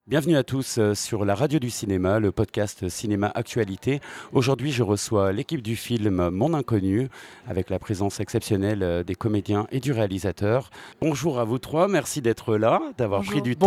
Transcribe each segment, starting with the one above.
Bienvenue à tous sur la radio du cinéma, le podcast Cinéma Actualité. Aujourd'hui, je reçois l'équipe du film Mon Inconnu, avec la présence exceptionnelle des comédiens et du réalisateur. Bonjour à vous trois, merci d'être là, d'avoir pris du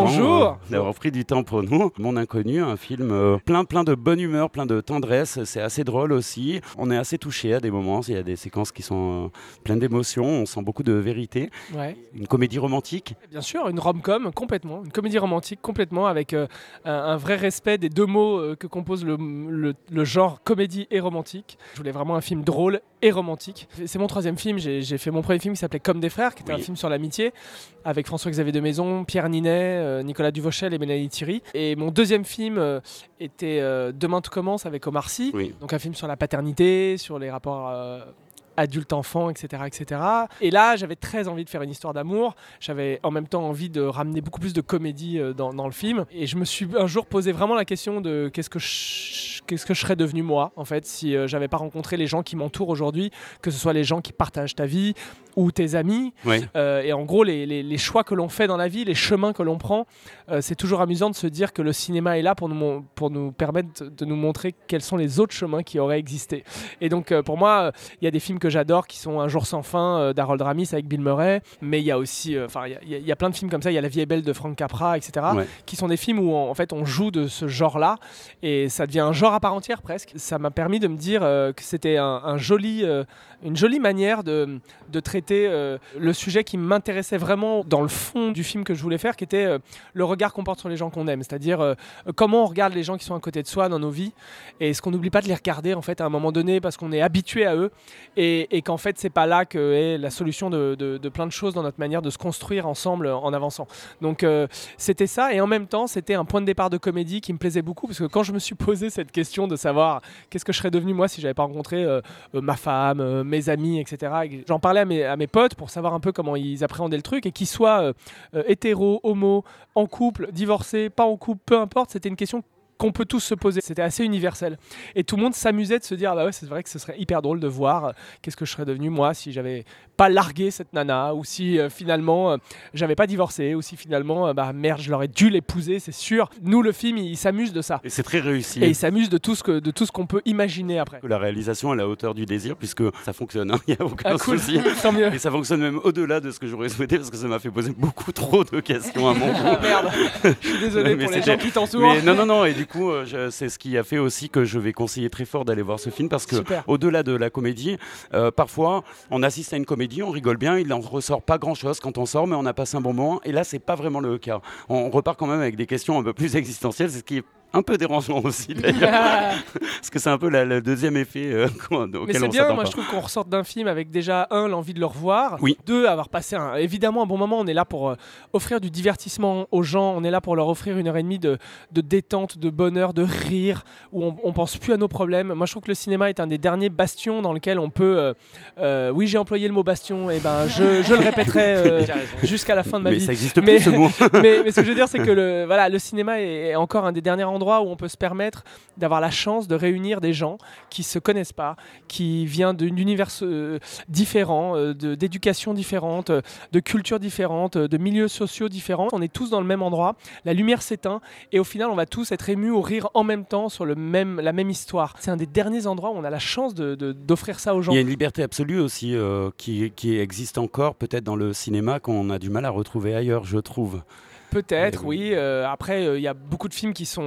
temps pour nous. Mon Inconnu, un film plein de bonne humeur, plein de tendresse, c'est assez drôle aussi. On est assez touché à des moments, il y a des séquences qui sont pleines d'émotions, on sent beaucoup de vérité. Ouais. Une comédie romantique. Bien sûr, une rom-com complètement, une comédie romantique complètement avec un vrai respect des deux mots que compose le genre comédie et romantique. Je voulais vraiment un film drôle et romantique. C'est mon troisième film, j'ai fait mon premier film qui s'appelait Comme des frères, qui était un film sur l'amitié, avec François-Xavier de Maison, Pierre Ninet, Nicolas Duvauchel et Mélanie Thierry. Et mon deuxième film était Demain tout commence avec Omar Sy, donc un film sur la paternité, sur les rapports adulte-enfant, etc., etc. Et là, j'avais très envie de faire une histoire d'amour. J'avais en même temps envie de ramener beaucoup plus de comédie dans le film. Et je me suis un jour posé vraiment la question de qu'est-ce que je serais devenu moi, en fait, si j'avais pas rencontré les gens qui m'entourent aujourd'hui, que ce soit les gens qui partagent ta vie ou tes amis. Oui. Et en gros, les choix que l'on fait dans la vie, les chemins que l'on prend, c'est toujours amusant de se dire que le cinéma est là pour nous permettre de nous montrer quels sont les autres chemins qui auraient existé. Et donc, pour moi, il y a des films que j'adore qui sont Un jour sans fin d'Harold Ramis avec Bill Murray, mais il y a aussi il y a plein de films comme ça, il y a La vie est belle de Frank Capra, etc., qui sont des films où en fait on joue de ce genre-là et ça devient un genre à part entière presque. Ça m'a permis de me dire que c'était une jolie manière de traiter le sujet qui m'intéressait vraiment dans le fond du film que je voulais faire, qui était le regard qu'on porte sur les gens qu'on aime, c'est-à-dire comment on regarde les gens qui sont à côté de soi dans nos vies, et est-ce qu'on n'oublie pas de les regarder en fait à un moment donné parce qu'on est habitué à eux, et qu'en fait c'est pas là que est la solution de plein de choses dans notre manière de se construire ensemble en avançant. Donc c'était ça, et en même temps c'était un point de départ de comédie qui me plaisait beaucoup, parce que quand je me suis posé cette question de savoir qu'est-ce que je serais devenu moi si j'avais pas rencontré ma femme, mes amis, etc., et j'en parlais à mes potes pour savoir un peu comment ils appréhendaient le truc, et qu'ils soient hétéro, homo, en couple, divorcés, pas en couple, peu importe, c'était une question qu'on peut tous se poser. C'était assez universel. Et tout le monde s'amusait de se dire, bah ouais, c'est vrai que ce serait hyper drôle de voir qu'est-ce que je serais devenu moi si j'avais pas largué cette nana, ou si finalement j'avais pas divorcé, ou si finalement merde, je l'aurais dû l'épouser, c'est sûr. Nous, le film, il s'amuse de ça. Et c'est très réussi. Et il s'amuse de tout ce qu'on peut imaginer après. La réalisation est à la hauteur du désir, puisque ça fonctionne, il n'y a aucun souci. Tant mieux. Et ça fonctionne même au-delà de ce que j'aurais souhaité, parce que ça m'a fait poser beaucoup trop de questions à mon goût. Merde, je suis désolé pour les gens qui t'entourent. Mais non, et du coup, c'est ce qui a fait aussi que je vais conseiller très fort d'aller voir ce film, parce que au-delà de la comédie, parfois on assiste à une comédie, on rigole bien, il n'en ressort pas grand-chose quand on sort, mais on a passé un bon moment, et là c'est pas vraiment le cas. On repart quand même avec des questions un peu plus existentielles, c'est ce qui est un peu dérangeant aussi d'ailleurs, parce que c'est un peu le deuxième effet auquel on s'attend pas. Mais c'est bien, moi je trouve qu'on ressorte d'un film avec déjà l'envie de le revoir, deux, avoir passé évidemment un bon moment. On est là pour offrir du divertissement aux gens, on est là pour leur offrir 1h30 de détente, de bonheur, de rire, où on pense plus à nos problèmes. Moi je trouve que le cinéma est un des derniers bastions dans lequel on peut oui, j'ai employé le mot bastion, et je le répéterai jusqu'à la fin de ma vie. Mais ça existe plus ce mot. mais ce que je veux dire, c'est que le cinéma est encore un des derniers endroits où on peut se permettre d'avoir la chance de réunir des gens qui se connaissent pas, qui viennent d'univers différents, d'éducations différentes, de cultures différentes, de milieux sociaux différents. On est tous dans le même endroit, la lumière s'éteint, et au final on va tous être émus au rire en même temps sur la même histoire. C'est un des derniers endroits où on a la chance d'offrir ça aux gens. Il y a une liberté absolue aussi qui existe encore peut-être dans le cinéma, qu'on a du mal à retrouver ailleurs, je trouve. Peut-être, oui. Après, il y a beaucoup de films qui sont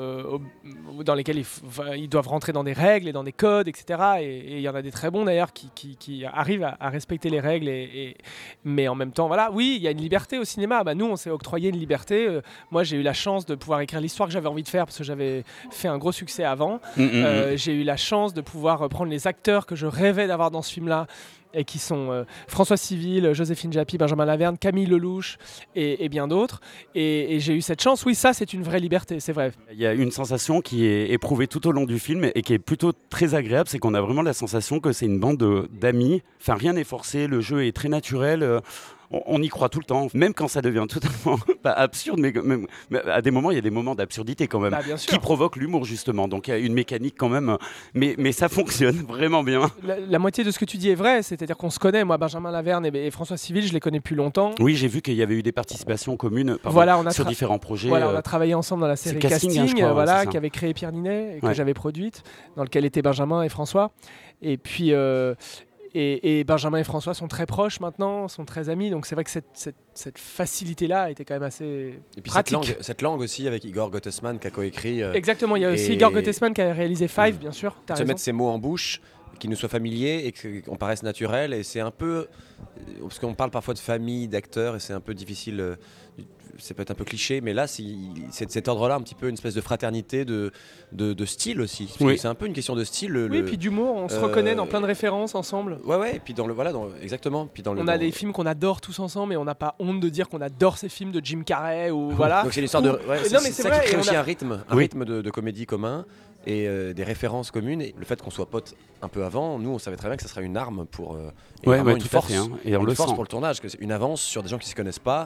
dans lesquels ils doivent rentrer dans des règles et dans des codes, etc. Et il y en a des très bons d'ailleurs qui arrivent à respecter les règles. Mais en même temps, voilà, oui, il y a une liberté au cinéma. Nous, on s'est octroyé une liberté. Moi, j'ai eu la chance de pouvoir écrire l'histoire que j'avais envie de faire, parce que j'avais fait un gros succès avant. J'ai eu la chance de pouvoir prendre les acteurs que je rêvais d'avoir dans ce film-là, et qui sont François Civil, Joséphine Japy, Benjamin Laverne, Camille Lelouch et bien d'autres. Et j'ai eu cette chance. Oui, ça, c'est une vraie liberté, c'est vrai. Il y a une sensation qui est éprouvée tout au long du film et qui est plutôt très agréable, c'est qu'on a vraiment la sensation que c'est une bande d'amis. Enfin, rien n'est forcé, le jeu est très naturel. on y croit tout le temps, même quand ça devient totalement absurde, mais à des moments, il y a des moments d'absurdité quand même, qui provoquent l'humour justement. Donc il y a une mécanique quand même, mais ça fonctionne vraiment bien. La moitié de ce que tu dis est vrai, c'est-à-dire qu'on se connaît. Moi, Benjamin Laverne et François Civil, je les connais depuis longtemps. Oui, j'ai vu qu'il y avait eu des participations communes sur différents projets. Voilà, on a travaillé ensemble dans la série Casting, qui avait créé Pierre Ninet, que j'avais produite, dans lequel étaient Benjamin et François. Et puis... Et Benjamin et François sont très proches maintenant, sont très amis, donc c'est vrai que cette facilité-là était quand même assez pratique. Cette langue aussi avec Igor Gottesman qui a coécrit. Exactement, il y a aussi Igor Gottesman qui a réalisé Five, bien sûr. Se mettre ces mots en bouche, qu'ils nous soient familiers et qu'on paraisse naturels, et c'est un peu... Parce qu'on parle parfois de famille, d'acteurs, et c'est un peu difficile... Ça peut être un peu cliché, mais là, c'est de cet ordre-là, un petit peu une espèce de fraternité, de style aussi. Oui. C'est un peu une question de style. Oui, et puis d'humour, on se reconnaît dans plein de références ensemble. Ouais, et puis exactement. Puis on a des films qu'on adore tous ensemble, et on n'a pas honte de dire qu'on adore ces films de Jim Carrey ou voilà. Donc c'est l'histoire de. C'est ça qui crée aussi un rythme de comédie commun et des références communes. Et le fait qu'on soit potes un peu avant, nous, on savait très bien que ça serait une arme pour une force, et on une le force sent pour le tournage, que c'est une avance sur des gens qui se connaissent pas.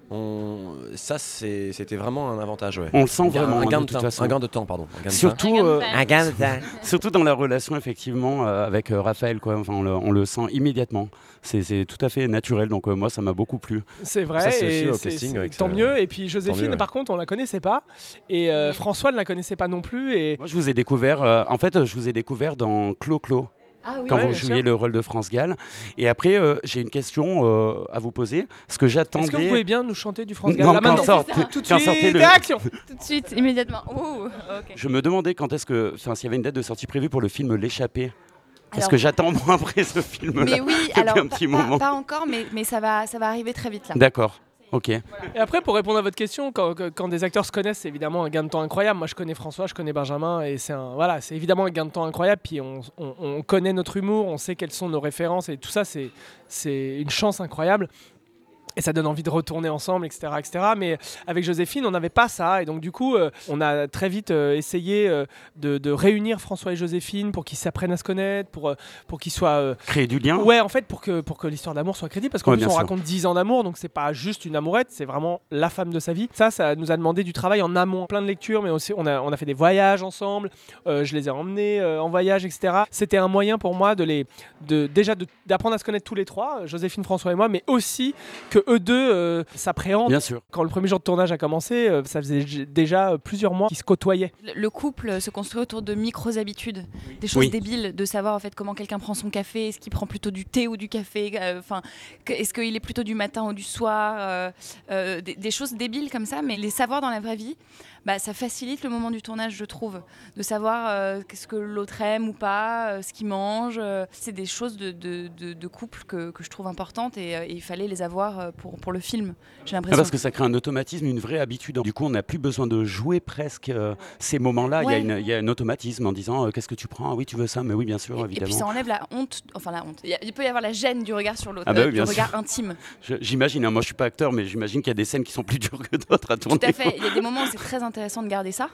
C'était vraiment un avantage. Ouais. On le sent vraiment. Un gain de temps. Surtout dans la relation effectivement avec Raphaël, quoi. Enfin, on le sent immédiatement. C'est tout à fait naturel. Donc moi, ça m'a beaucoup plu. C'est vrai. Tant mieux. Et puis Joséphine, par contre, on la connaissait pas. Et François ne la connaissait pas non plus. Et moi, je vous ai découvert. Je vous ai découvert dans Clo-Clo. Quand vous jouiez le rôle de France Gall. Et après, j'ai une question à vous poser. Ce que j'attendais... Est-ce que vous pouvez bien nous chanter du France Gall là maintenant tout de suite, action. Tout de suite, immédiatement. Okay. Je me demandais s'il y avait une date de sortie prévue pour le film L'échappée. Parce que j'attends moi après ce film-là. Mais oui, un petit moment. Pas encore, mais ça va arriver très vite là. D'accord. Ok. Et après, pour répondre à votre question, quand des acteurs se connaissent, c'est évidemment un gain de temps incroyable. Moi, je connais François, je connais Benjamin, et c'est évidemment un gain de temps incroyable. Puis on connaît notre humour, on sait quelles sont nos références, et tout ça, c'est une chance incroyable. Et ça donne envie de retourner ensemble, etc. Mais avec Joséphine, on n'avait pas ça. Et donc, du coup, on a très vite essayé de réunir François et Joséphine pour qu'ils s'apprennent à se connaître, pour qu'ils soient... Créer du lien. Ouais, en fait, pour que l'histoire d'amour soit crédible. Parce qu'en plus, on raconte 10 ans d'amour, donc c'est pas juste une amourette, c'est vraiment la femme de sa vie. Ça nous a demandé du travail en amont, plein de lectures, mais aussi on a fait des voyages ensemble. Je les ai emmenés en voyage, etc. C'était un moyen pour moi d'apprendre à se connaître tous les trois, Joséphine, François et moi, mais aussi que eux deux s'appréhendent. Bien sûr. Quand le premier jour de tournage a commencé, ça faisait déjà plusieurs mois qu'ils se côtoyaient. Le couple se construit autour de micro-habitudes, des choses débiles, de savoir en fait comment quelqu'un prend son café, est-ce qu'il prend plutôt du thé ou du café, est-ce qu'il est plutôt du matin ou du soir, des choses débiles comme ça, mais les savoir dans la vraie vie, ça facilite le moment du tournage, je trouve, de savoir qu'est-ce que l'autre aime ou pas, ce qu'il mange. C'est des choses de couple que je trouve importantes et il fallait les avoir pour le film, j'ai l'impression. Parce que ça crée un automatisme, une vraie habitude. Du coup, on n'a plus besoin de jouer presque ces moments-là. Ouais. Il y a un automatisme en disant qu'est-ce que tu prends ? Ah oui, tu veux ça ? Mais oui, bien sûr, évidemment. Et puis ça enlève la honte. Il peut y avoir la gêne du regard sur l'autre, du regard intime. J'imagine, moi je suis pas acteur, mais j'imagine qu'il y a des scènes qui sont plus dures que d'autres à tourner. Tout à fait, il y a des moments où c'est très intéressant de garder ça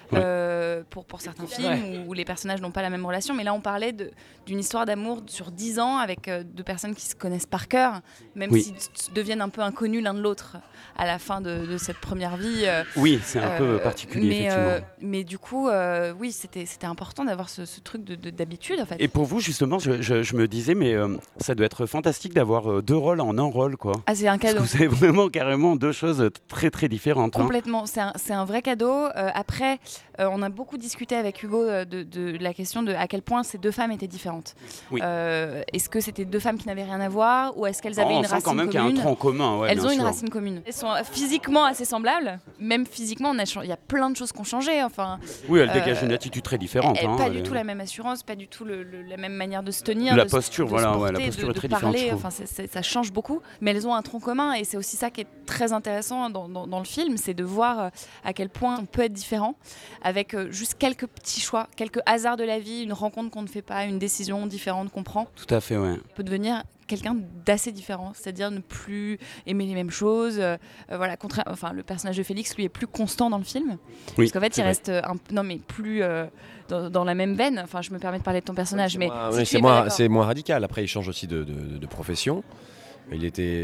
pour certains films où les personnages n'ont pas la même relation, mais là on parlait d'une histoire d'amour sur 10 ans avec deux personnes qui se connaissent par cœur, même s'ils deviennent un peu inconnus l'un de l'autre à la fin de cette première vie. Oui, c'est un peu particulier, effectivement. Mais du coup, oui, c'était important d'avoir ce truc d'habitude en fait. Et pour vous, justement, je me disais, mais ça doit être fantastique d'avoir deux rôles en un rôle, quoi. Ah, c'est un cadeau. Parce que vous avez vraiment carrément deux choses très très différentes. Complètement, c'est un vrai cadeau. Après, on a beaucoup discuté avec Hugo de la question de à quel point ces deux femmes étaient différentes. Oui. Est-ce que c'était deux femmes qui n'avaient rien à voir ou est-ce qu'elles avaient une racine commune ? On sent quand même qu'il y a un tronc commun. Ouais, elles ont une racine commune. Elles sont physiquement assez semblables. Même physiquement, il y a plein de choses qui ont changé. Oui, elles dégagent une attitude très différente. Pas du tout la même assurance, pas du tout la même manière de se tenir. La posture, la posture est très parler, différente. Ça change beaucoup. Mais elles ont un tronc commun et c'est aussi ça qui est très intéressant dans le film, c'est de voir à quel point on peut être différent avec juste quelques petits choix, quelques hasards de la vie, une rencontre qu'on ne fait pas, une décision différente qu'on prend. Tout à fait, ouais. On peut devenir quelqu'un d'assez différent, c'est-à-dire ne plus aimer les mêmes choses. Le personnage de Félix, lui, est plus constant dans le film. Parce qu'en fait, il reste plus dans la même veine. Enfin, je me permets de parler de ton personnage. C'est moins radical. Après, il change aussi de profession. Il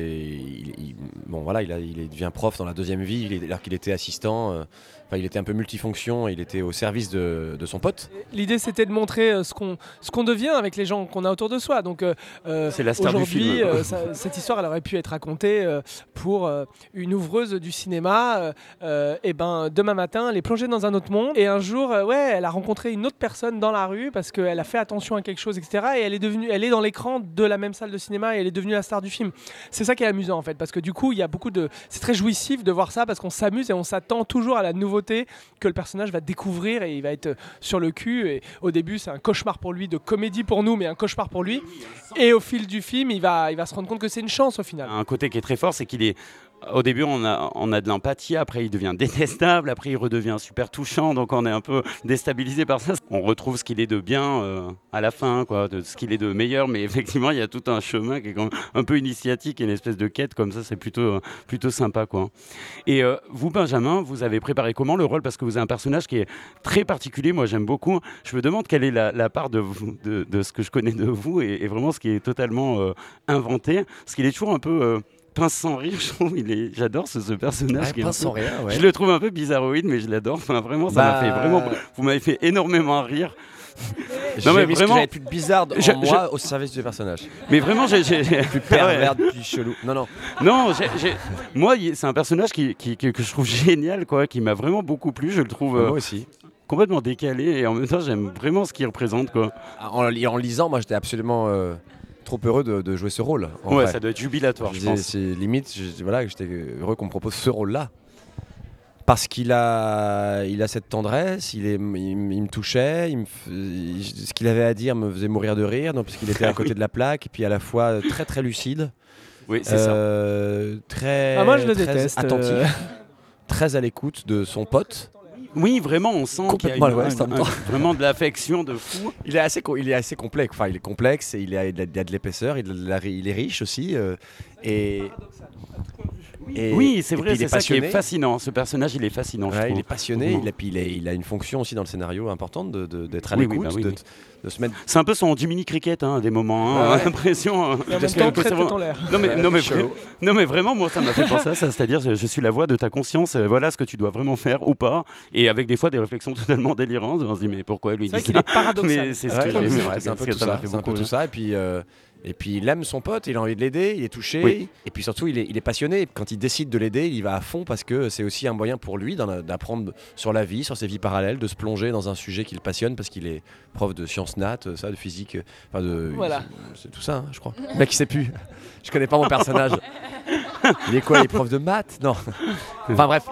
devient prof dans la deuxième vie, alors qu'il était assistant. Il était un peu multifonction, il était au service de son pote. L'idée, c'était de montrer ce qu'on devient avec les gens qu'on a autour de soi. Donc, c'est la star du film. Cette histoire, elle aurait pu être racontée pour une ouvreuse du cinéma. Demain matin, elle est plongée dans un autre monde. Et un jour, elle a rencontré une autre personne dans la rue parce qu'elle a fait attention à quelque chose, etc. Et elle est dans l'écran de la même salle de cinéma et elle est devenue la star du film. C'est ça qui est amusant, en fait. Parce que du coup, il y a c'est très jouissif de voir ça parce qu'on s'amuse et on s'attend toujours à la nouveauté que le personnage va découvrir et il va être sur le cul. Et au début, c'est un cauchemar pour lui, de comédie pour nous, mais un cauchemar pour lui. Et au fil du film, il va se rendre compte que c'est une chance au final. Un côté qui est très fort, c'est qu'il est... Au début, on a de l'empathie, après il devient détestable, après il redevient super touchant, donc on est un peu déstabilisé par ça. On retrouve ce qu'il est de bien à la fin, quoi, de ce qu'il est de meilleur, mais effectivement, il y a tout un chemin qui est quand même un peu initiatique et une espèce de quête comme ça, c'est plutôt sympa, quoi. Et vous, Benjamin, vous avez préparé comment le rôle? Parce que vous avez un personnage qui est très particulier, moi j'aime beaucoup. Je me demande quelle est la part de ce que je connais de vous et vraiment ce qui est totalement inventé, parce qu'il est toujours un peu... pince sans rire, je trouve, j'adore ce personnage. Pince sans rien, ouais. Je le trouve un peu bizarroïde, mais je l'adore. Enfin, vraiment, vous m'avez fait énormément rire. Non, mais vraiment, j'avais plus de bizarre en moi au service du personnage. Mais vraiment, j'ai plus pervers, plus chelou. Non. Moi, c'est un personnage que je trouve génial, quoi, qui m'a vraiment beaucoup plu. Je le trouve moi aussi complètement décalé et en même temps, j'aime vraiment ce qu'il représente, quoi. En lisant, moi, j'étais absolument trop heureux de jouer ce rôle. Ouais, ça doit être jubilatoire, je pense. C'est limite, j'étais heureux qu'on me propose ce rôle-là. Parce qu'il a cette tendresse, il me touchait, ce qu'il avait à dire me faisait mourir de rire, donc, parce qu'il était à côté de la plaque, et puis à la fois très très lucide. Oui, c'est ça. Moi, je le déteste. Attentif, très à l'écoute de son pote. Oui, vraiment, on sent qu'il y a vraiment de l'affection de fou. Il est assez complexe. Enfin, il est complexe, et il a de l'épaisseur, il est riche aussi. Oui, c'est vrai, c'est ça qui est fascinant. Ce personnage, il est fascinant. Ouais, il est passionné, il a une fonction aussi dans le scénario importante d'être à l'écoute, de se mettre. C'est un peu son Jiminy Cricket, à des moments. On a l'impression. Et en même temps, très en l'air. Non, mais vraiment, moi, ça m'a fait penser à ça. C'est-à-dire, je suis la voix de ta conscience. Voilà ce que tu dois vraiment faire ou pas. Et avec des fois des réflexions totalement délirantes. On se dit, mais pourquoi lui dit ça? C'est vrai qu'il est paradoxal. Mais c'est ce que j'aime. C'est un peu tout ça. Et puis il aime son pote, il a envie de l'aider, il est touché. Oui. Et puis surtout, il est passionné. Quand il décide de l'aider, il y va à fond parce que c'est aussi un moyen pour lui d'apprendre sur la vie, sur ses vies parallèles, de se plonger dans un sujet qui le passionne parce qu'il est prof de sciences nat, de physique. Voilà. C'est tout ça, hein, je crois. Le mec, il sait plus. Je connais pas mon personnage. Il est quoi? Il est prof de maths? Non. Enfin bref.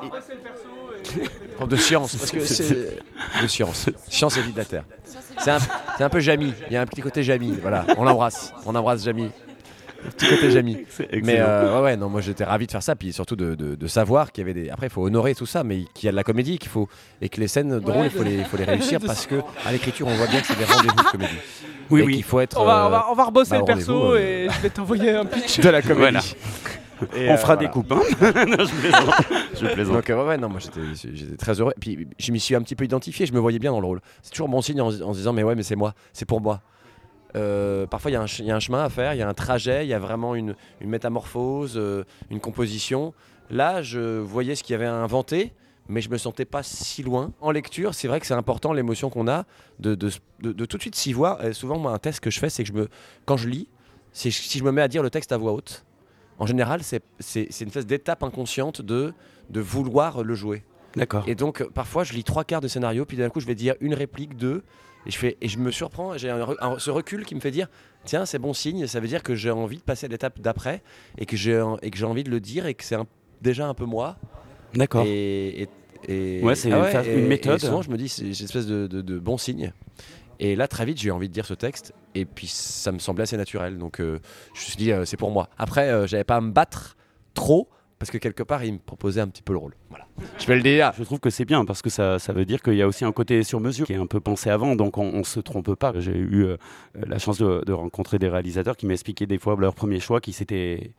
Prof de sciences, parce que c'est de sciences. Sciences et vie de la Terre. C'est un peu Jamy. Il y a un petit côté Jamy. Voilà, on l'embrasse Jamy. Le petit côté Jamy. Mais non, moi j'étais ravi de faire ça, puis surtout de savoir qu'il y avait des. Après, il faut honorer tout ça, mais qu'il y a de la comédie, et que les scènes drôles, il faut les réussir parce que à l'écriture, on voit bien que c'est des rendez-vous de comédie. Oui. Il faut être. On va rebosser le perso et je vais t'envoyer un pitch de la comédie. Voilà. On fera des coupes, hein. Non, je plaisante. Donc non, moi j'étais très heureux. Puis je m'y suis un petit peu identifié, je me voyais bien dans le rôle. C'est toujours bon signe en se disant mais c'est moi, c'est pour moi. Parfois il y a un chemin à faire, il y a un trajet, il y a vraiment une métamorphose, une composition. Là, je voyais ce qu'il y avait à inventer, mais je me sentais pas si loin. En lecture, c'est vrai que c'est important l'émotion qu'on a de tout de suite s'y voir. Et souvent, moi, un test que je fais, c'est que quand je lis, si je me mets à dire le texte à voix haute. En général, c'est une espèce d'étape inconsciente de vouloir le jouer. D'accord. Et donc, parfois, je lis 3/4 de scénario, puis d'un coup, je vais dire une réplique, deux, et je me surprends. J'ai ce recul qui me fait dire, tiens, c'est bon signe, ça veut dire que j'ai envie de passer à l'étape d'après, et que j'ai envie de le dire, et que c'est déjà un peu moi. D'accord. Ouais, c'est une méthode. Et souvent, je me dis, c'est une espèce de bon signe. Et là, très vite, j'ai eu envie de dire ce texte. Et puis, ça me semblait assez naturel. Donc, je me suis dit, c'est pour moi. Après, j'avais pas à me battre trop. Parce que quelque part, il me proposait un petit peu le rôle. Voilà. Je vais le dire. Je trouve que c'est bien. Parce que ça veut dire qu'il y a aussi un côté sur mesure qui est un peu pensé avant. Donc, on ne se trompe pas. J'ai eu la chance de rencontrer des réalisateurs qui m'expliquaient des fois leur premier choix qui s'était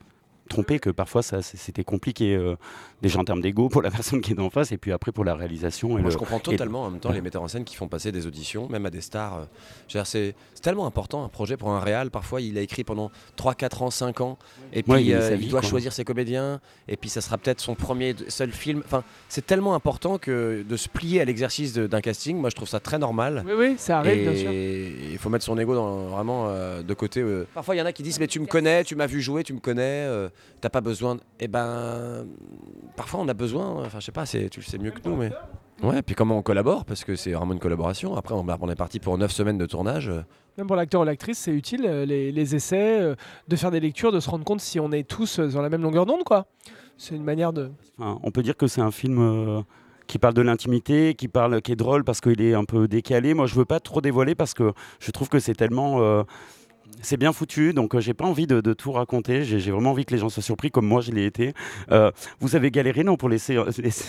trompé, que parfois c'était compliqué, déjà en termes d'ego pour la personne qui est en face, et puis après pour la réalisation. Moi, je comprends totalement en même temps les metteurs en scène qui font passer des auditions, même à des stars. C'est tellement important un projet pour un réal. Parfois, il a écrit pendant 3, 4 ans, 5 ans, et puis il doit choisir ses comédiens, et puis ça sera peut-être son premier seul film. Enfin, c'est tellement important que de se plier à l'exercice d'un casting. Moi, je trouve ça très normal. Oui, ça arrive, bien sûr. Et il faut mettre son ego vraiment de côté. Parfois, il y en a qui disent mais tu me connais, tu m'as vu jouer, tu me connais, t'as pas besoin. Eh ben, parfois on a besoin. Enfin, je sais pas, tu le sais mieux que nous, mais. Ouais, puis comment on collabore, parce que c'est vraiment une collaboration. Après, on est parti pour 9 semaines de tournage. Même pour l'acteur ou l'actrice, c'est utile, les essais, de faire des lectures, de se rendre compte si on est tous sur la même longueur d'onde, quoi. C'est une manière de... Enfin, on peut dire que c'est un film qui parle de l'intimité, qui est drôle parce qu'il est un peu décalé. Moi, je veux pas trop dévoiler parce que je trouve que c'est tellement... c'est bien foutu, donc j'ai pas envie de tout raconter. J'ai vraiment envie que les gens soient surpris comme moi je l'ai été. Vous avez galéré non pour les scènes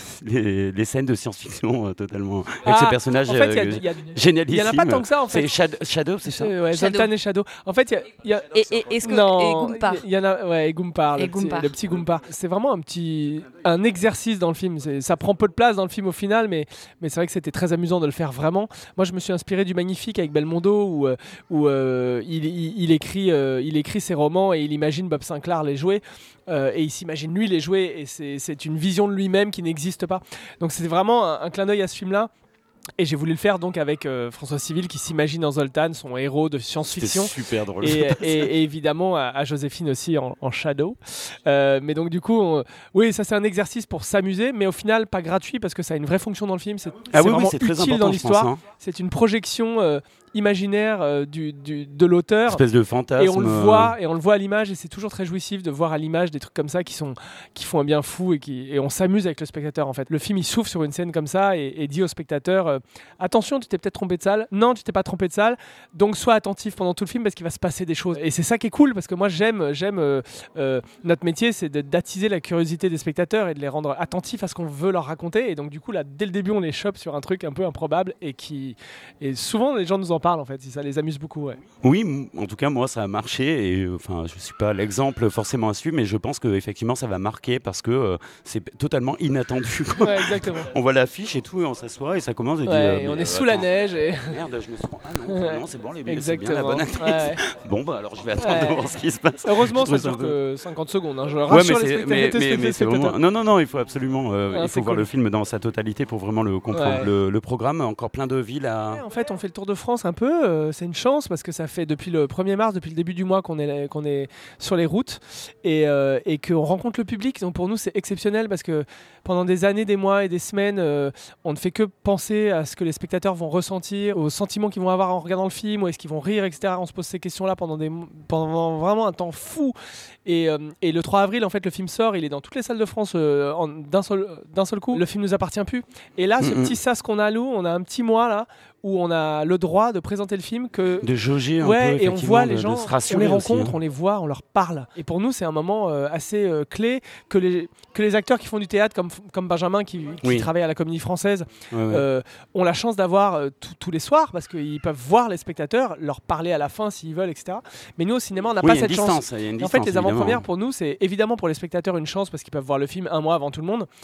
de science-fiction totalement avec ces personnages génialissimes. Il y en a pas tant que ça en fait. C'est Shadow, c'est ça. Ouais, Zoltan et Shadow. En fait, il y a et Goompar. Il y en a, ouais, et Goompar, le petit Goompar. C'est vraiment un exercice dans le film. Ça prend peu de place dans le film au final, mais c'est vrai que c'était très amusant de le faire vraiment. Moi, je me suis inspiré du Magnifique avec Belmondo où il écrit ses romans et il imagine Bob Sinclair les jouer et il s'imagine lui les jouer et c'est une vision de lui-même qui n'existe pas. Donc c'était vraiment un clin d'œil à ce film-là. Et j'ai voulu le faire donc avec François Civil qui s'imagine en Zoltan, son héros de science-fiction. C'était super drôle. Et évidemment à Joséphine aussi en Shadow. Mais donc du coup, oui, ça c'est un exercice pour s'amuser, mais au final pas gratuit parce que ça a une vraie fonction dans le film. C'est vraiment c'est très utile important dans l'histoire. Hein. C'est une projection imaginaire de l'auteur. Espèce de fantasme. Et on le voit à l'image et c'est toujours très jouissif de voir à l'image des trucs comme ça qui font un bien fou et on s'amuse avec le spectateur en fait. Le film il s'ouvre sur une scène comme ça et dit au spectateur attention, tu t'es peut-être trompé de salle. Non, tu t'es pas trompé de salle. Donc sois attentif pendant tout le film parce qu'il va se passer des choses. Et c'est ça qui est cool parce que moi j'aime notre métier, c'est d'attiser la curiosité des spectateurs et de les rendre attentifs à ce qu'on veut leur raconter. Et donc du coup là, dès le début, on les chope sur un truc un peu improbable et souvent les gens nous en parlent en fait, si ça les amuse beaucoup. Ouais. Oui, en tout cas moi ça a marché et enfin je suis pas l'exemple forcément à suivre, mais je pense que effectivement ça va marquer parce que c'est totalement inattendu. Ouais, exactement. On voit l'affiche et tout et on s'assoit et ça commence et et on est sous la neige et merde, je me suis non c'est bon les billes, c'est bien la exactement. bonne actrice. Ouais. Bon bah alors je vais attendre de voir ce qui se passe. Heureusement ça dure que 50 secondes. Hein. Je rassure les mais c'est vraiment non il faut absolument il faut voir cool. le film dans sa totalité pour vraiment le comprendre. Le programme encore plein de villes à... En fait on fait le tour de France un peu, c'est une chance parce que ça fait depuis le 1er mars, depuis le début du mois qu'on est sur les routes et qu'on rencontre le public. Donc pour nous c'est exceptionnel parce que pendant des années, des mois et des semaines, on ne fait que penser à ce que les spectateurs vont ressentir, aux sentiments qu'ils vont avoir en regardant le film, ou est-ce qu'ils vont rire, etc. On se pose ces questions-là pendant vraiment un temps fou. Et le 3 avril, en fait, le film sort, il est dans toutes les salles de France d'un seul coup. Le film nous appartient plus. Et là, ce petit sas qu'on a, nous, on a un petit mois là où on a le droit de présenter le film, de jauger un peu, et on voit les gens, on les rencontre, aussi, hein. On les voit, on leur parle. Et pour nous, c'est un moment assez clé que les acteurs qui font du théâtre, comme Benjamin qui travaille à la Comédie Française, ont la chance d'avoir tous les soirs parce qu'ils peuvent voir les spectateurs, leur parler à la fin s'ils veulent, etc. Mais nous, au cinéma, on n'a pas cette chance. En fait, les avant-premières, pour nous, c'est évidemment pour les spectateurs une chance parce qu'ils peuvent voir le film un mois avant tout le monde.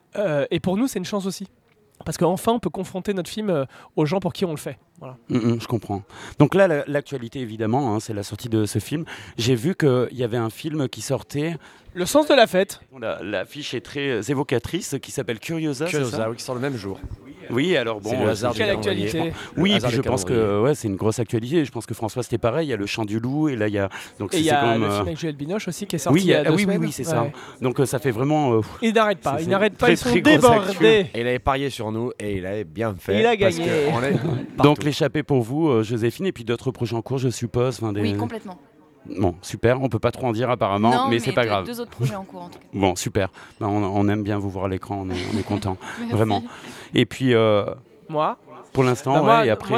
Et pour nous, c'est une chance aussi. Parce qu'enfin, on peut confronter notre film aux gens pour qui on le fait. Voilà. Je comprends. Donc là, l'actualité, évidemment, hein, c'est la sortie de ce film. J'ai vu qu'il y avait un film qui sortait... Le sens de la fête. L'affiche est très évocatrice, qui s'appelle Curiosa. Curiosa, oui, qui sort le même jour. Oui, alors bon... C'est le hasard quelle actualité. Oui, et puis je pense que c'est une grosse actualité. Je pense que François, c'était pareil. Il y a Le Chant du Loup, et là, il y a... Donc, et il y a le film avec Juliette Binoche aussi, qui est sorti oui, c'est ça. Donc ça fait vraiment... Il n'arrête pas, ils sont débordés. Et il avait parié sur nous, et il avait bien fait. Il a gagné. Donc l'échappée pour vous, Joséphine, et puis d'autres projets en cours, je suppose. Oui, complètement. Bon, super, on peut pas trop en dire apparemment, mais c'est pas grave. 2 autres projets en cours en tout cas. Bon, super. On aime bien vous voir à l'écran, on est content, vraiment. Et puis moi, pour l'instant, et après. Moi,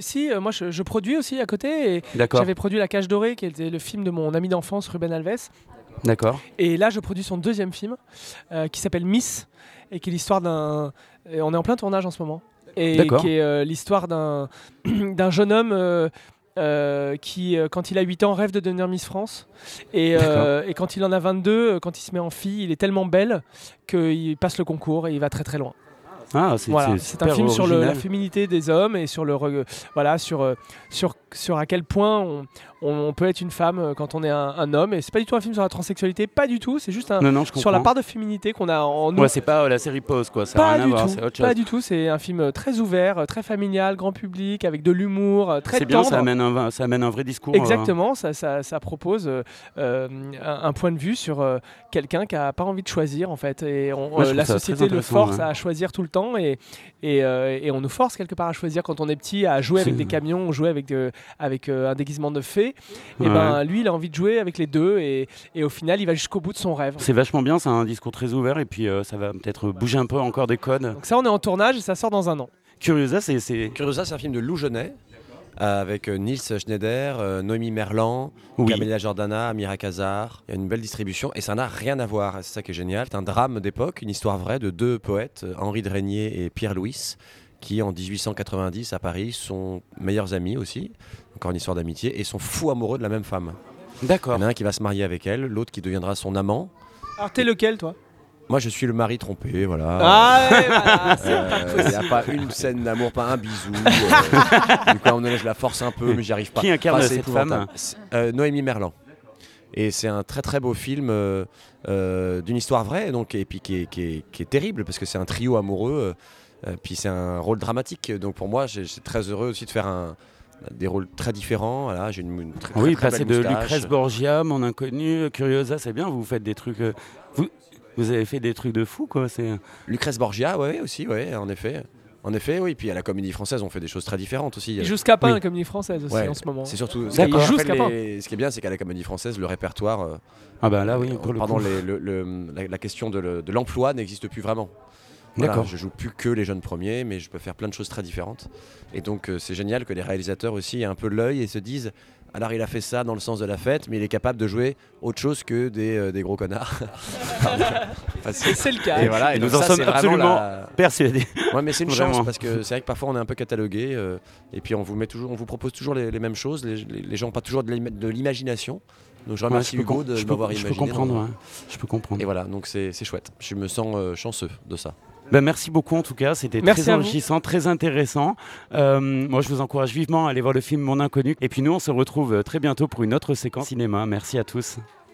je produis aussi à côté. Et j'avais produit La Cage Dorée, qui était le film de mon ami d'enfance Ruben Alves. D'accord. Et là, je produis son 2e film, qui s'appelle Miss, et qui est l'histoire d'un. On est en plein tournage en ce moment. Et qui est l'histoire d'un jeune homme qui, quand il a 8 ans, rêve de devenir Miss France. Et quand il en a 22, quand il se met en fille, il est tellement belle qu'il passe le concours et il va très très loin. Ah, C'est un film sur la féminité des hommes et sur à quel point on peut être une femme quand on est un homme. Et c'est pas du tout un film sur la transsexualité, pas du tout. C'est juste sur la part de féminité qu'on a en nous. Ouais, c'est pas la série Pose, quoi. Ça n'a rien à voir, c'est autre chose. Pas du tout. C'est un film très ouvert, très familial, grand public, avec de l'humour, très c'est tendre. C'est bien, ça amène un vrai discours. Exactement, ça propose un point de vue sur quelqu'un qui a pas envie de choisir en fait. Et la société le force à choisir tout le temps et on nous force quelque part à choisir quand on est petit, à jouer avec des camions, jouer avec un déguisement de fée. Et ben lui, il a envie de jouer avec les deux et au final, il va jusqu'au bout de son rêve. C'est vachement bien, c'est un discours très ouvert et puis ça va peut-être bouger un peu encore des codes. Donc ça, on est en tournage et ça sort dans 1 an. Curiosa, c'est un film de Lou Genet. Avec Nils Schneider, Noémie Merlan, Camélia Jordana, Amira Kazar. Il y a une belle distribution et ça n'a rien à voir, c'est ça qui est génial. C'est un drame d'époque, une histoire vraie de 2 poètes, Henri de Régnier et Pierre Louis, qui en 1890 à Paris sont meilleurs amis aussi, encore une histoire d'amitié, et sont fous amoureux de la même femme. D'accord. Il y en a un qui va se marier avec elle, l'autre qui deviendra son amant. Alors t'es lequel toi ? Moi, je suis le mari trompé, voilà. Ah ouais, voilà. Il n'y a pas une scène d'amour, pas un bisou. Du coup, à un moment donné, je la force un peu, mais j'y arrive pas. Qui incarne cette femme ? Noémie Merlan. Et c'est un très très beau film d'une histoire vraie, donc, et puis qui est terrible, parce que c'est un trio amoureux, puis c'est un rôle dramatique. Donc pour moi, j'ai très heureux aussi de faire des rôles très différents. Voilà, j'ai une très passer belle de Lucrèce Borgia, Mon Inconnu, Curiosa, c'est bien, vous faites des trucs... Vous avez fait des trucs de fou, quoi. Lucrèce Borgia, ouais, aussi, ouais, en effet. En effet, oui. Puis à la Comédie Française, on fait des choses très différentes aussi. Il joue Scapin à la Comédie Française aussi en ce moment. C'est surtout. Ce qui est bien, c'est qu'à la Comédie Française, le répertoire. Là, oui. La question de l'emploi n'existe plus vraiment. Voilà, je joue plus que les jeunes premiers, mais je peux faire plein de choses très différentes. Et donc, c'est génial que les réalisateurs aussi aient un peu l'œil et se disent. Alors il a fait ça dans le sens de la fête, mais il est capable de jouer autre chose que des gros connards. C'est le cas. Et voilà, et nous en sommes absolument persuadés. Ouais, mais c'est une chance parce que c'est vrai que parfois on est un peu catalogué et puis on vous propose toujours les mêmes choses. Les gens n'ont pas toujours de l'imagination. Donc je remercie Hugo de m'avoir imaginé. Je peux comprendre. Et voilà, donc c'est chouette. Je me sens chanceux de ça. Merci beaucoup en tout cas, c'était très enrichissant, très intéressant. Moi je vous encourage vivement à aller voir le film Mon Inconnu. Et puis nous on se retrouve très bientôt pour une autre séquence cinéma. Merci à tous.